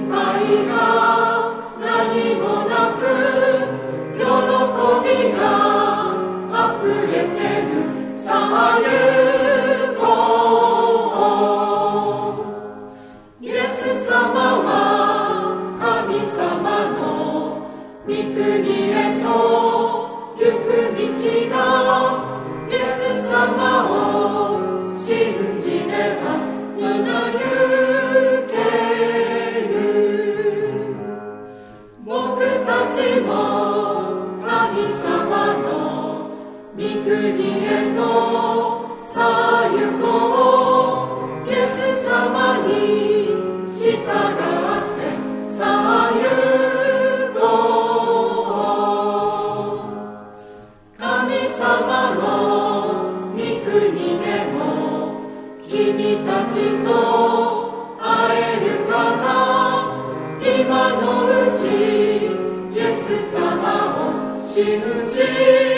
いが何もなく喜びが溢れてる。さあ行こう。イエス様は神様の御国へと行く道が、イエス様を信じればつなゆける。僕たちも神様の御国へとさあ行こう。イエス様に従ってさあ行こう。神様の御国でも君たちと会えるかな。今のうちイエス様を信じ